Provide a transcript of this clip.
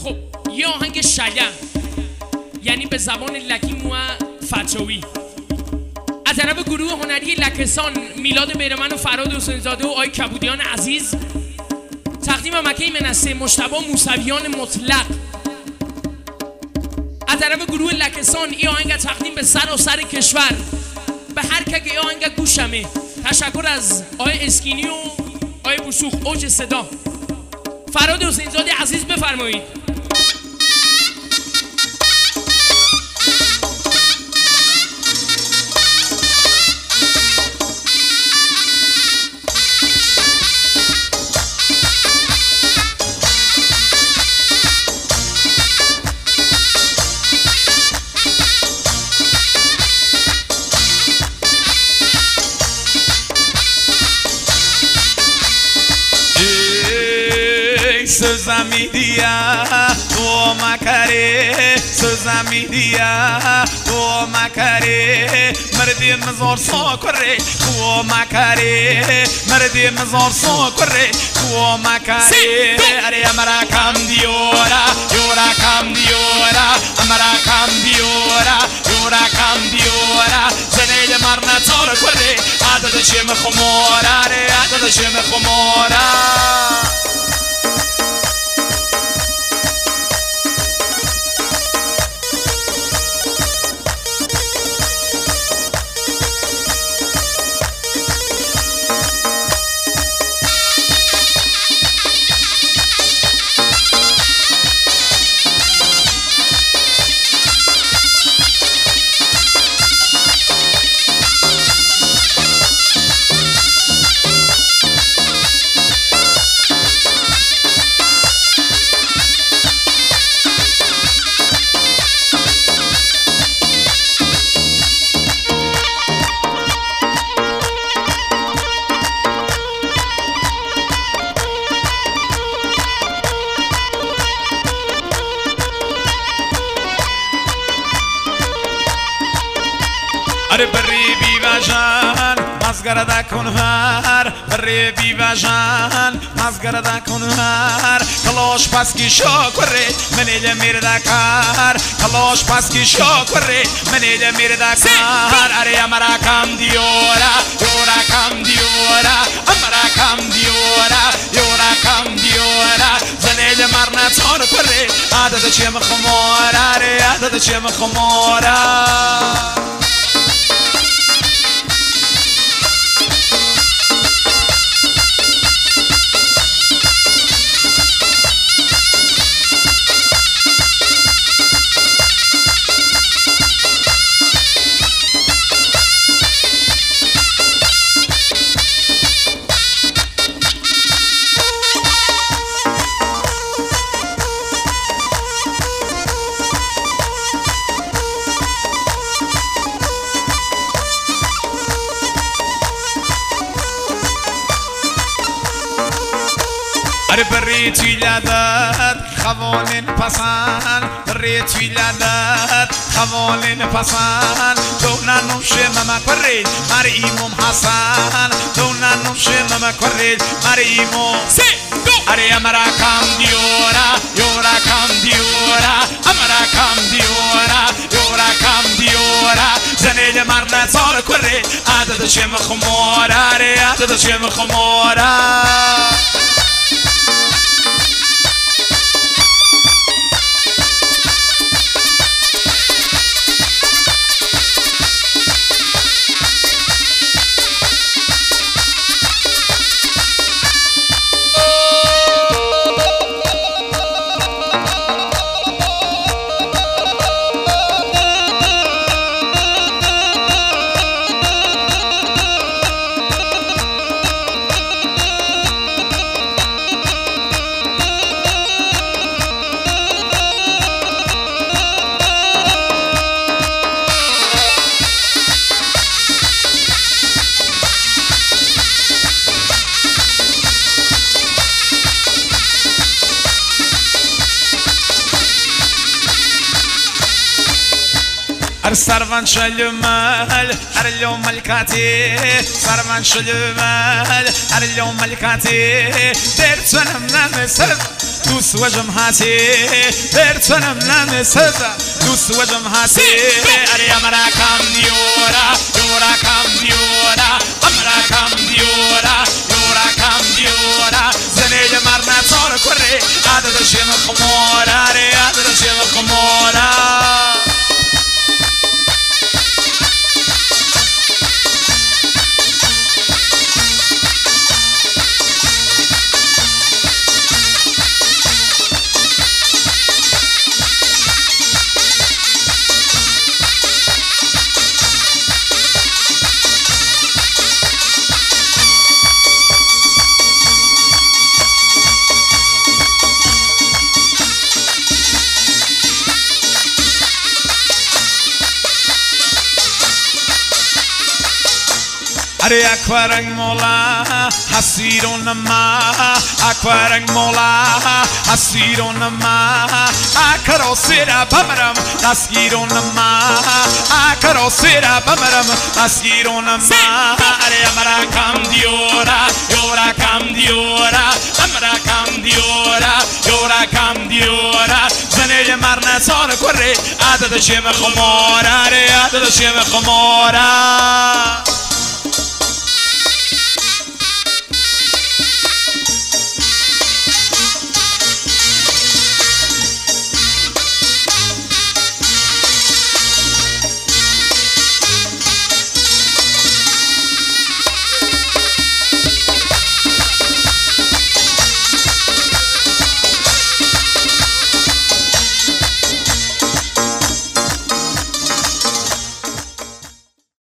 خب یه آهنگ شگم، یعنی به زبان لکیم و فتشوی، از طرف گروه هنری لکستان میلاد بیرمن و فراد حسین‌زاده و آی کبودیان عزیز، تقدیم مکه منصه مجتبی موسویان مطلق. از طرف گروه لکستان این آهنگ تقدیم به سراسر کشور، به هر که این آهنگ گوشمه. تشکر از آی اسکینی و آی بوسوخ اوج صدا. فراد حسین‌زاده عزیز بفرمایید. Sözüm diye doğma kare, sözüm diye doğma kare, merdim zor sokre, doğma kare, merdim zor sokre, doğma kare. Are amara kam diora, yora kam diora, amara kam diora, yora kam diora. Zenel marna tor kore, adat shem khomora, are adat shem khomora. بري بيواجان مزگرده کنهار بري بيواجان مزگرده کنهار کلاش پس کی شکره منیل میرده کار کلاش پس کی شکره منیل میرده کار اره امرا کم دیورا یورا کم دیورا امرا کم دیورا یورا کم دیورا زنیل مرنا تار کره عادت چیم خمورا اره عادت چیم خمورا بري تولدت خوانین پسند بري تولدت خوانین پسند دونا نوشه مما کرد مريمم حسن دونا نوشه مما کرد مريمم اره امرا کم دیورا یورا کم دیورا امرا کم دیورا یورا کم دیورا زنیل مرد سال کرد عدد شم خمورا اره عدد شم خمورا سرvan شلمال هر اليوم ملكاتي سرvan شلمال هر اليوم ملكاتي درت انا مسلم دوست وجم هاتی برچنم نمیسزه دوست وجم هاتی اری امرا کم دیورا یورا کم دیورا امرا کم دیورا یورا کم دیورا زنیج مرنا تار کره عدد شیم خمورا ری عدد شیم خمورا اری اکوارنگ مولا حسیرون ما اکوارنگ مولا حسیرون ما اکرو سیرا بمرم دستگیرون ما اکرو سیرا بمرم دستگیرون ما اری امرا کم دیورا یورا کم دیورا امرا کم دیورا یورا کم دیورا زنیج مرنه سار کره عدد شیم خمورا ری عدد شیم خمورا